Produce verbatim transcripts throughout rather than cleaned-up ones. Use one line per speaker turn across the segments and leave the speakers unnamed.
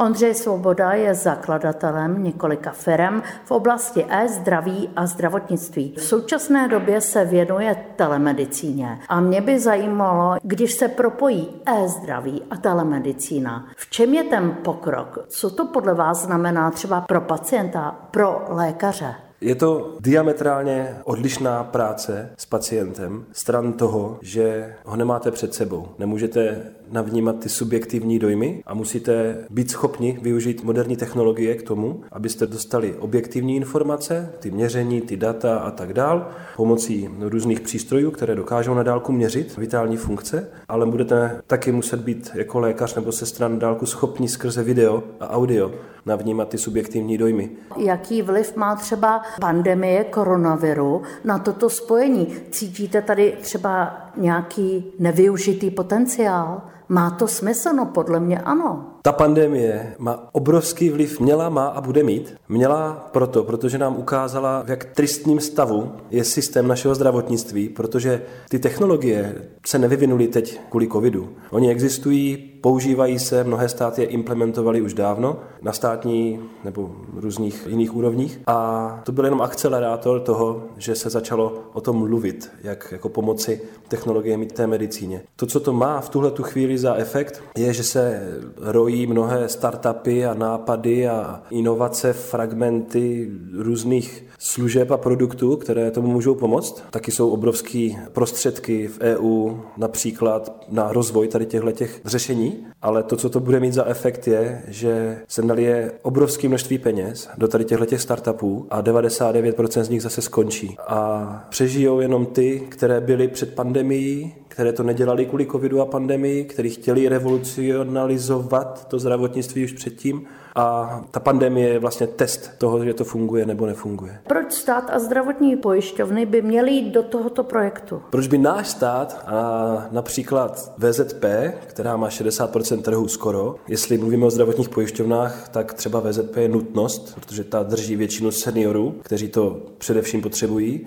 Ondřej Svoboda je zakladatelem několika firem v oblasti e-zdraví a zdravotnictví. V současné době se věnuje telemedicíně a mě by zajímalo, když se propojí e-zdraví a telemedicína, v čem je ten pokrok? Co to podle vás znamená třeba pro pacienta, pro lékaře?
Je to diametrálně odlišná práce s pacientem stran toho, že ho nemáte před sebou. Nemůžete navnímat ty subjektivní dojmy a musíte být schopni využít moderní technologie k tomu, abyste dostali objektivní informace, ty měření, ty data a tak dál, pomocí různých přístrojů, které dokážou na dálku měřit vitální funkce, ale budete taky muset být jako lékař nebo sestra na dálku schopni skrze video a audio navnímat ty subjektivní dojmy.
Jaký vliv má třeba pandemie koronaviru na toto spojení? Cítíte tady třeba nějaký nevyužitý potenciál? Má to smysl? No podle mě ano.
Ta pandemie má obrovský vliv, měla, má a bude mít. Měla proto, protože nám ukázala, v jak tristním stavu je systém našeho zdravotnictví, protože ty technologie se nevyvinuly teď kvůli covidu. Oni existují, používají se, mnohé státy je implementovaly už dávno na státní nebo různých jiných úrovních a to byl jenom akcelerátor toho, že se začalo o tom mluvit, jak jako pomoci technologiemi té medicíně. To, co to má v tuhle tu chvíli za efekt, je, že se rojí mnohé startupy a nápady a inovace, fragmenty různých služeb a produktů, které tomu můžou pomoct. Taky jsou obrovský prostředky v E U, například na rozvoj tady těchto řešení, ale to, co to bude mít za efekt, je, že se nalije obrovské množství peněz do tady těchto startupů a devadesát devět procent z nich zase skončí. A přežijou jenom ty, které byly před pandemií, které to nedělali kvůli covidu a pandemii, kteří chtěli revolucionalizovat to zdravotnictví už předtím. A ta pandemie je vlastně test toho, že to funguje nebo nefunguje.
Proč stát a zdravotní pojišťovny by měly jít do tohoto projektu?
Proč by náš stát a například V Z P, která má šedesát procent trhu skoro, jestli mluvíme o zdravotních pojišťovnách, tak třeba V Z P je nutnost, protože ta drží většinu seniorů, kteří to především potřebují.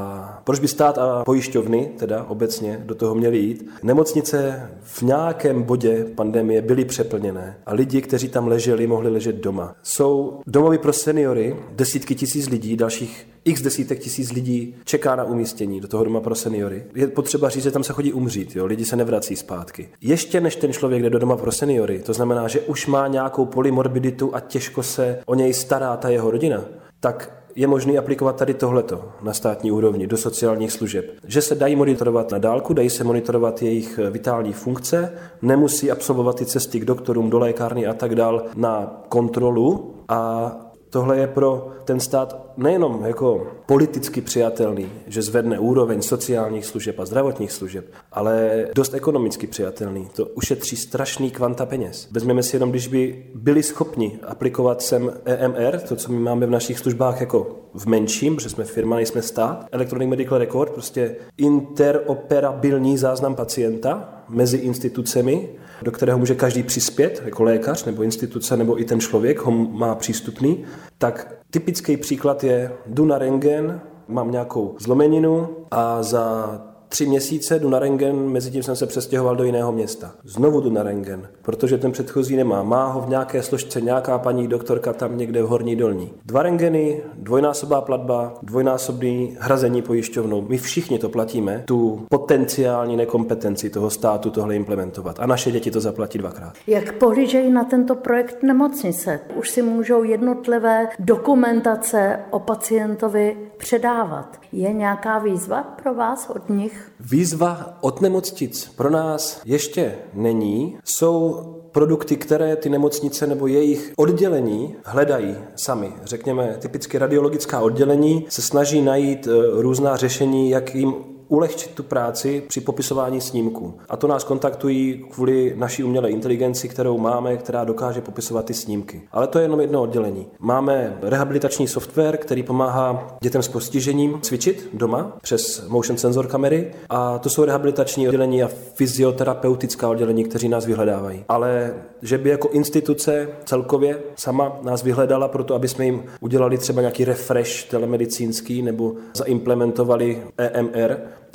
A proč by stát a pojišťovny, teda obecně, do toho měly jít? Nemocnice v nějakém bodě pandemie byly přeplněné a lidi, kteří tam leželi, mohli ležet doma. Jsou domovy pro seniory, desítky tisíc lidí, dalších x desítek tisíc lidí čeká na umístění do toho doma pro seniory. Je potřeba říct, že tam se chodí umřít, jo? Lidi se nevrací zpátky. Ještě než ten člověk jde do doma pro seniory, to znamená, že už má nějakou polymorbiditu a těžko se o něj stará ta jeho rodina, tak je možné aplikovat tady tohleto na státní úrovni do sociálních služeb. Že se dají monitorovat na dálku, dají se monitorovat jejich vitální funkce, nemusí absolvovat ty cesty k doktorům, do lékárny a tak dál na kontrolu a tohle je pro ten stát nejenom jako politicky přijatelný, že zvedne úroveň sociálních služeb a zdravotních služeb, ale dost ekonomicky přijatelný. To ušetří strašný kvanta peněz. Vezmeme si jenom, když by byli schopni aplikovat sem E M R, to, co my máme v našich službách jako v menším, protože jsme firma, nejsme stát, Electronic Medical Record, prostě interoperabilní záznam pacienta mezi institucemi, do kterého může každý přispět, jako lékař nebo instituce, nebo i ten člověk ho má přístupný, tak typický příklad je jdu na rentgen, mám nějakou zlomeninu a za tři měsíce jdu na rentgen, mezi tím jsem se přestěhoval do jiného města. Znovu jdu na rentgen, protože ten předchozí nemá. Má ho v nějaké složce nějaká paní doktorka tam někde v Horní Dolní. Dva rentgeny, dvojnásobná platba, dvojnásobný hrazení pojišťovnou. My všichni to platíme, tu potenciální nekompetenci toho státu tohle implementovat. A naše děti to zaplatí dvakrát.
Jak pohlížejí na tento projekt nemocnice? Už si můžou jednotlivé dokumentace o pacientovi předávat. Je nějaká výzva pro vás od nich?
Výzva od nemocnic pro nás ještě není. Jsou produkty, které ty nemocnice nebo jejich oddělení hledají sami. Řekněme, typicky radiologická oddělení se snaží najít různá řešení, jak jim ulehčit tu práci při popisování snímků. A to nás kontaktují kvůli naší umělé inteligenci, kterou máme, která dokáže popisovat ty snímky. Ale to je jenom jedno oddělení. Máme rehabilitační software, který pomáhá dětem s postižením cvičit doma přes motion sensor kamery a to jsou rehabilitační oddělení a fyzioterapeutická oddělení, kteří nás vyhledávají. Ale že by jako instituce celkově sama nás vyhledala proto, aby jsme jim udělali třeba nějaký refresh telemedicínský nebo zaimplementovali E M R,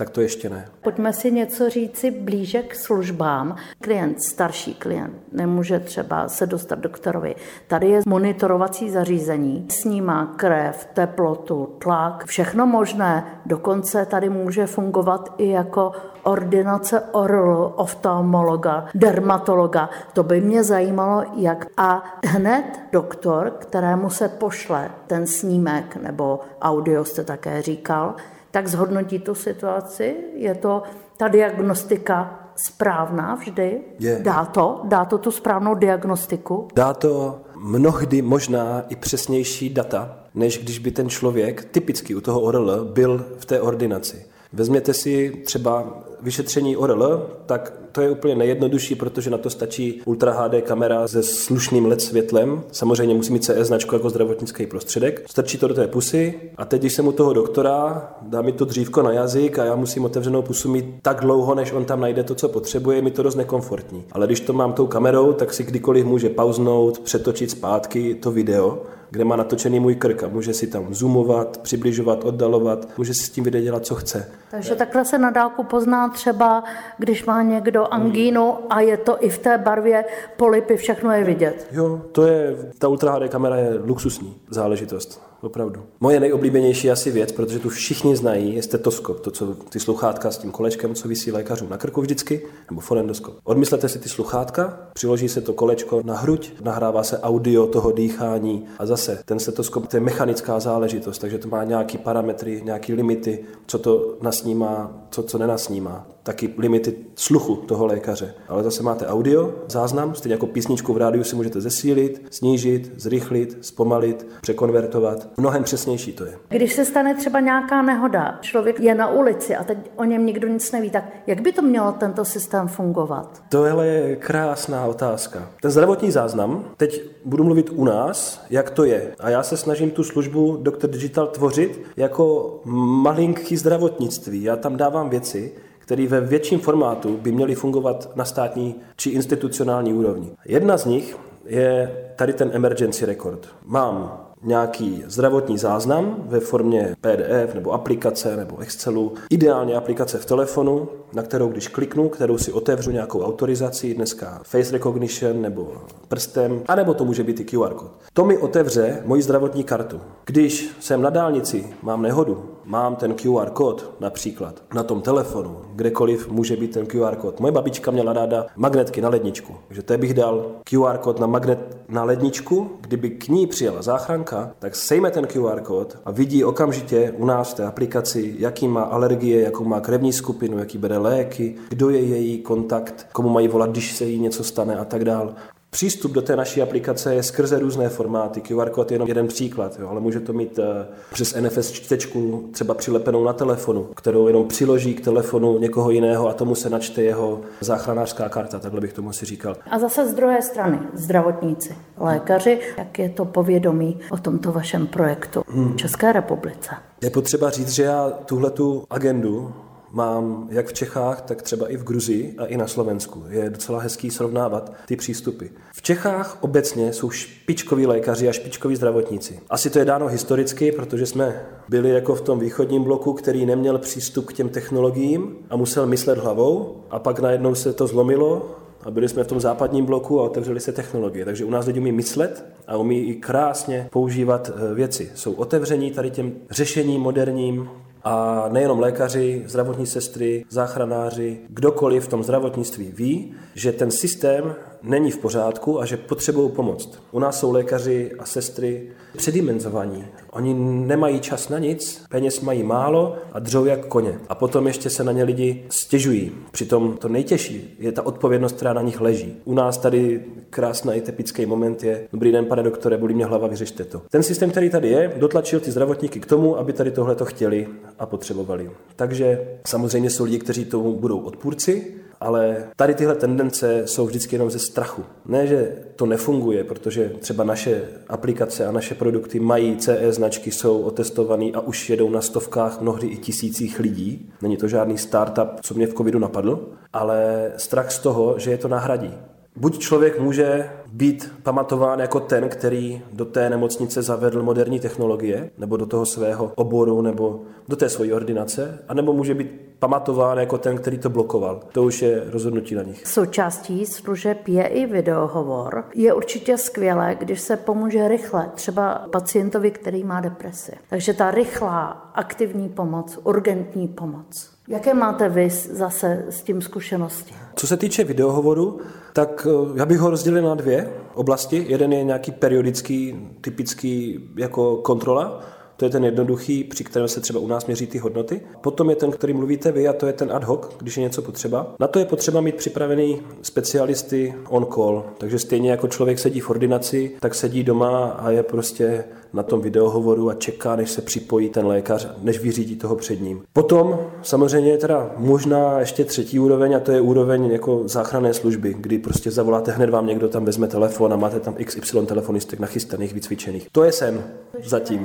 tak to ještě ne.
Pojďme si něco říci blíže k službám. Klient, starší klient, nemůže třeba se dostat doktorovi. Tady je monitorovací zařízení, snímá krev, teplotu, tlak, všechno možné. Dokonce tady může fungovat i jako ordinace orl, oftalmologa, dermatologa. To by mě zajímalo, jak. A hned doktor, kterému se pošle ten snímek, nebo audio jste také říkal, tak zhodnotí tu situaci. Je to ta diagnostika správná vždy?
Je.
Dá to? Dá to tu správnou diagnostiku?
Dá to mnohdy možná i přesnější data, než když by ten člověk, typicky u toho O R L, byl v té ordinaci. Vezměte si třeba vyšetření O R L, tak to je úplně nejjednodušší, protože na to stačí Ultra H D kamera se slušným L E D světlem. Samozřejmě musí mít C E značku jako zdravotnický prostředek. Strčí to do té pusy a teď, když jsem u toho doktora, dá mi to dřívko na jazyk a já musím otevřenou pusu mít tak dlouho, než on tam najde to, co potřebuje, je mi to dost nekomfortní. Ale když to mám tou kamerou, tak si kdykoliv může pauznout, přetočit zpátky to video, kde má natočený můj krk a může si tam zoomovat, přibližovat, oddalovat, může si s tím video dělat, co chce.
Takže takhle se na dálku pozná třeba, když má někdo angínu a je to i v té barvě, polypy, všechno je vidět.
Jo, to je, ta Ultra H D kamera je luxusní záležitost, opravdu. Moje nejoblíbenější asi věc, protože tu všichni znají, je stetoskop, to, co ty sluchátka s tím kolečkem, co visí lékařům na krku vždycky, nebo fonendoskop. Odmyslete si ty sluchátka, přiloží se to kolečko na hruď, nahrává se audio toho dýchání a zase ten stetoskop, to je mechanická záležitost, takže to má nějaký parametry, nějaký limity, co to nasnímá, co, co nenasnímá. Taky limity sluchu toho lékaře. Ale zase máte audio, záznam, stejně jako písničku v rádiu si můžete zesílit, snížit, zrychlit, zpomalit, překonvertovat. Mnohem přesnější to je.
Když se stane třeba nějaká nehoda, člověk je na ulici a teď o něm nikdo nic neví, tak jak by to mělo tento systém fungovat?
Tohle je krásná otázka. Ten zdravotní záznam, teď budu mluvit u nás, jak to je. A já se snažím tu službu Doktor Digital tvořit jako malinký zdravotnictví. Já tam dávám věci, které ve větším formátu by měly fungovat na státní či institucionální úrovni. Jedna z nich je tady ten emergency record. Mám nějaký zdravotní záznam ve formě P D F nebo aplikace nebo Excelu, ideálně aplikace v telefonu, na kterou když kliknu, kterou si otevřu nějakou autorizací, dneska face recognition nebo prstem, anebo to může být i Q R kód. To mi otevře moji zdravotní kartu. Když jsem na dálnici, mám nehodu, mám ten Q R kód například na tom telefonu, kdekoliv může být ten Q R kód. Moje babička měla ráda magnetky na ledničku, takže to bych dal Q R kód na magnet na ledničku, kdyby k ní přijela záchranka, tak sejme ten Q R kód a vidí okamžitě u nás v té aplikaci, jaký má alergie, jakou má krevní skupinu, jaký bere léky, kdo je její kontakt, komu mají volat, když se jí něco stane a tak dál. Přístup do té naší aplikace je skrze různé formáty. Q R kód je jenom jeden příklad, jo, ale může to mít uh, přes N F S čtečku třeba přilepenou na telefonu, kterou jenom přiloží k telefonu někoho jiného a tomu se načte jeho záchranářská karta, takhle bych tomu si říkal.
A zase z druhé strany zdravotníci, lékaři, jak je to povědomí o tomto vašem projektu v České republice?
Je potřeba říct, že já tuhletu agendu mám jak v Čechách, tak třeba i v Gruzii a i na Slovensku. Je docela hezký srovnávat ty přístupy. V Čechách obecně jsou špičkoví lékaři a špičkoví zdravotníci. Asi to je dáno historicky, protože jsme byli jako v tom východním bloku, který neměl přístup k těm technologiím a musel myslet hlavou a pak najednou se to zlomilo a byli jsme v tom západním bloku a otevřeli se technologie. Takže u nás lidi umí myslet a umí i krásně používat věci. Jsou otevření tady těm řešením moderním. A nejenom lékaři, zdravotní sestry, záchranáři, kdokoliv v tom zdravotnictví ví, že ten systém není v pořádku a že potřebují pomoct. U nás jsou lékaři a sestry předimenzovaní. Oni nemají čas na nic, peněz mají málo a dřou jak koně. A potom ještě se na ně lidi stěžují. Přitom to nejtěžší je ta odpovědnost, která na nich leží. U nás tady krásný typický moment je: dobrý den, pane doktore, bolí mě hlava, vyřešte to. Ten systém, který tady je, dotlačil ty zdravotníky k tomu, aby tady tohleto chtěli a potřebovali. Takže samozřejmě jsou lidi, kteří tomu budou odpůrci, ale tady tyhle tendence jsou vždycky jenom ze strachu. Ne, že to nefunguje, protože třeba naše aplikace a naše produkty mají C E značky, jsou otestovaný a už jedou na stovkách, mnohdy i tisících lidí. Není to žádný startup, co mě v covidu napadl, ale strach z toho, že je to nahradí. Buď člověk může být pamatován jako ten, který do té nemocnice zavedl moderní technologie, nebo do toho svého oboru, nebo do té svojí ordinace, anebo může být pamatován jako ten, který to blokoval. To už je rozhodnutí na nich.
Součástí služeb je i videohovor. Je určitě skvělé, když se pomůže rychle, třeba pacientovi, který má depresi. Takže ta rychlá, aktivní pomoc, urgentní pomoc. Jaké máte vy zase s tím zkušenosti?
Co se týče videohovoru, tak já bych ho rozdělil na dvě oblasti. Jeden je nějaký periodický, typický jako kontrola. To je ten jednoduchý, při kterém se třeba u nás měří ty hodnoty. Potom je ten, který mluvíte vy, a to je ten ad hoc, když je něco potřeba. Na to je potřeba mít připravený specialisty on call. Takže stejně jako člověk sedí v ordinaci, tak sedí doma a je prostě na tom videohovoru a čeká, než se připojí ten lékař, než vyřídí toho před ním. Potom samozřejmě je teda možná ještě třetí úroveň, a to je úroveň jako záchranné služby, kdy prostě zavoláte, hned vám někdo tam vezme telefon a máte tam iks ypsilon telefonistek nachystaných, vycvičených. To je sen zatím.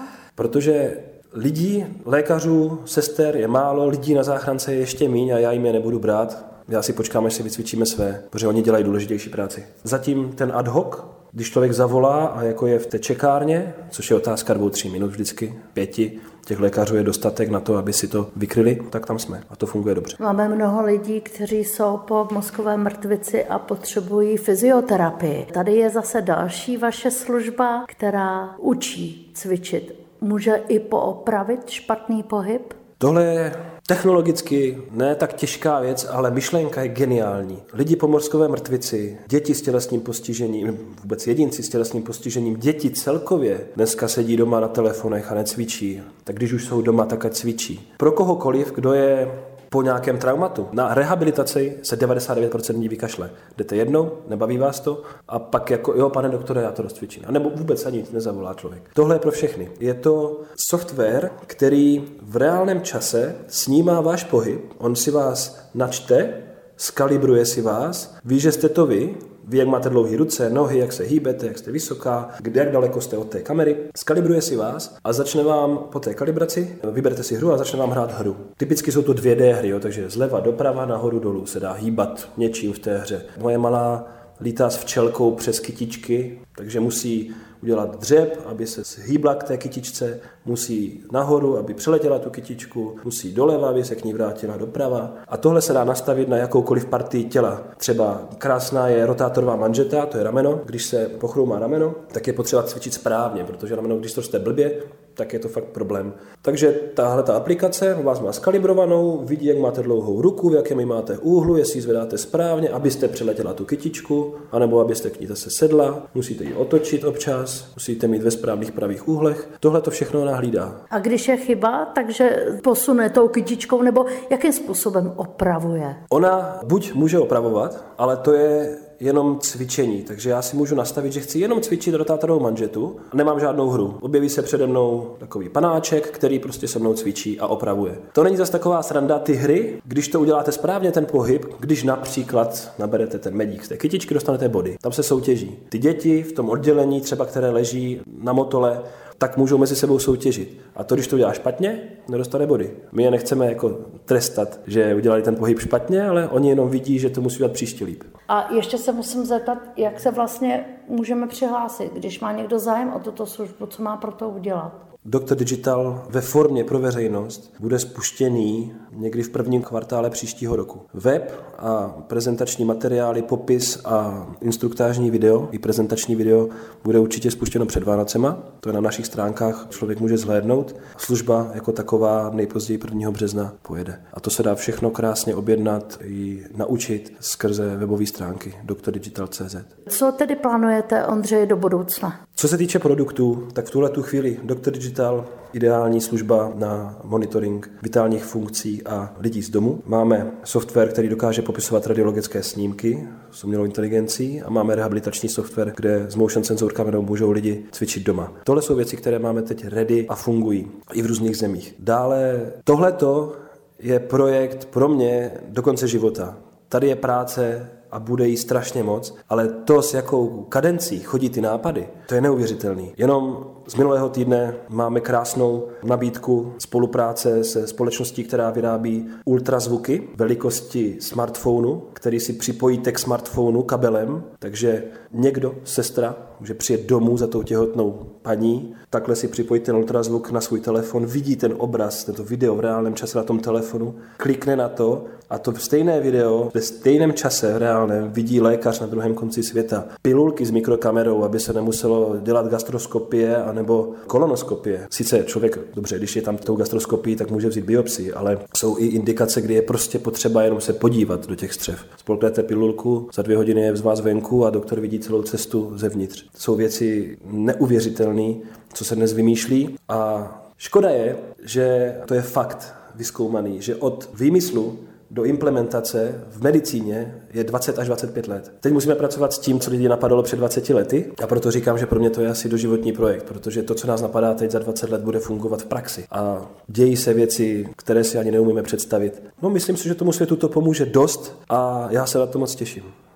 Protože lidí, lékařů, sester je málo, lidí na záchrance je ještě míň a já jim je nebudu brát. Já si počkám, až si vycvičíme své, protože oni dělají důležitější práci. Zatím ten ad hoc, když člověk zavolá a jako je v té čekárně, což je otázka dvou, tří minut vždycky, pěti, těch lékařů je dostatek na to, aby si to vykryli, tak tam jsme a to funguje dobře.
Máme mnoho lidí, kteří jsou po mozkové mrtvici a potřebují fyzioterapii. Tady je zase další vaše služba, která učí cvičit. Může i poopravit špatný pohyb?
Tohle je technologicky ne tak těžká věc, ale myšlenka je geniální. Lidi po mozkové mrtvici, děti s tělesným postižením, vůbec jedinci s tělesným postižením, děti celkově dneska sedí doma na telefonech a necvičí. Tak když už jsou doma, tak ať cvičí. Pro kohokoliv, kdo je po nějakém traumatu. Na rehabilitaci se devadesát devět procent lidí vykašle. Jdete jednou, nebaví vás to a pak jako, jo, pane doktore, já to rozcvičím. A nebo vůbec ani nic nezavolá člověk. Tohle je pro všechny. Je to software, který v reálném čase snímá váš pohyb, on si vás načte, skalibruje si vás, ví, že jste to vy, ví, jak máte dlouhé ruce, nohy, jak se hýbete, jak jste vysoká, kde, jak daleko jste od té kamery. Skalibruje si vás a začne vám po té kalibraci, vyberete si hru a začne vám hrát hru. Typicky jsou to dvě dé hry, jo, takže zleva doprava, nahoru dolů se dá hýbat něčím v té hře. Moje malá lítá s včelkou přes kytičky, takže musí udělat dřep, aby se hýbla k té kytičce, musí nahoru, aby přeletěla tu kytičku, musí doleva, aby se k ní vrátila doprava. A tohle se dá nastavit na jakoukoliv partii těla. Třeba krásná je rotátorová manžeta, to je rameno. Když se pochroumá rameno, tak je potřeba cvičit správně, protože rameno, když to jste blbě, tak je to fakt problém. Takže tahle ta aplikace vás má skalibrovanou, vidí, jak máte dlouhou ruku, v jakém máte úhlu, jestli ji zvedáte správně, abyste přeletěla tu kytičku, anebo abyste k ní zase sedla, musíte ji otočit občas, musíte mít ve správných pravých úhlech. Tohle to všechno nahlídá.
A když je chyba, takže posune tou kytičkou, nebo jakým způsobem opravuje?
Ona buď může opravovat, ale to je jenom cvičení, takže já si můžu nastavit, že chci jenom cvičit rotátorovou manžetu a nemám žádnou hru. Objeví se přede mnou takový panáček, který prostě se mnou cvičí a opravuje. To není zase taková sranda, ty hry, když to uděláte správně ten pohyb, když například naberete ten medík z té kytičky, dostanete body. Tam se soutěží. Ty děti v tom oddělení, třeba které leží na motole, tak můžou mezi sebou soutěžit. A to, když to udělá špatně, nedostane body. My je nechceme jako trestat, že udělali ten pohyb špatně, ale oni jenom vidí, že to musí dělat příště líp.
A ještě se musím zeptat, jak se vlastně můžeme přihlásit, když má někdo zájem o tuto službu, co má pro to udělat?
Doktor Digital ve formě pro veřejnost bude spuštěný někdy v prvním kvartále příštího roku. Web a prezentační materiály, popis a instruktážní video i prezentační video bude určitě spuštěno před Vánocema. To je na našich stránkách, člověk může zhlédnout. Služba jako taková nejpozději prvního března pojede. A to se dá všechno krásně objednat i naučit skrze webové stránky doktor digital tečka cé zet.
Co tedy plánujete, Ondřej, do budoucna?
Co se týče produktů, tak v tuhletu chvíli doktor Digital, ideální služba na monitoring vitálních funkcí a lidí z domu. Máme software, který dokáže popisovat radiologické snímky s umělou inteligencí a máme rehabilitační software, kde s motion sensor kamerou můžou lidi cvičit doma. Tohle jsou věci, které máme teď ready a fungují i v různých zemích. Dále tohleto je projekt pro mě do konce života. Tady je práce a bude jí strašně moc, ale to, s jakou kadencí chodí ty nápady, to je neuvěřitelný. Jenom z minulého týdne máme krásnou nabídku spolupráce se společností, která vyrábí ultrazvuky velikosti smartphonu, který si připojíte k smartphonu kabelem, takže někdo, sestra, může přijet domů za tou těhotnou paní, takhle si připojí ten ultrazvuk na svůj telefon, vidí ten obraz, tento video v reálném čase na tom telefonu, klikne na to a to stejné video ve stejném čase v reálném vidí lékař na druhém konci světa. Pilulky s mikrokamerou, aby se nemuselo dělat gastroskopie anebo kolonoskopie. Sice člověk, dobře, když je tam tou gastroskopií, tak může vzít biopsii, ale jsou i indikace, kdy je prostě potřeba jenom se podívat do těch střev. Spolknete pilulku, za dvě hodiny je z vás venku a doktor vidí celou cestu zevnitř. Jsou věci neuvěřitelné, co se dnes vymýšlí a škoda je, že to je fakt vyzkoumaný, že od výmyslu do implementace v medicíně je dvacet až dvacet pět let. Teď musíme pracovat s tím, co lidi napadalo před dvaceti lety a proto říkám, že pro mě to je asi doživotní projekt, protože to, co nás napadá teď za dvacet let, bude fungovat v praxi. A dějí se věci, které si ani neumíme představit. No, myslím si, že tomu světu to pomůže dost a já se na to moc těším.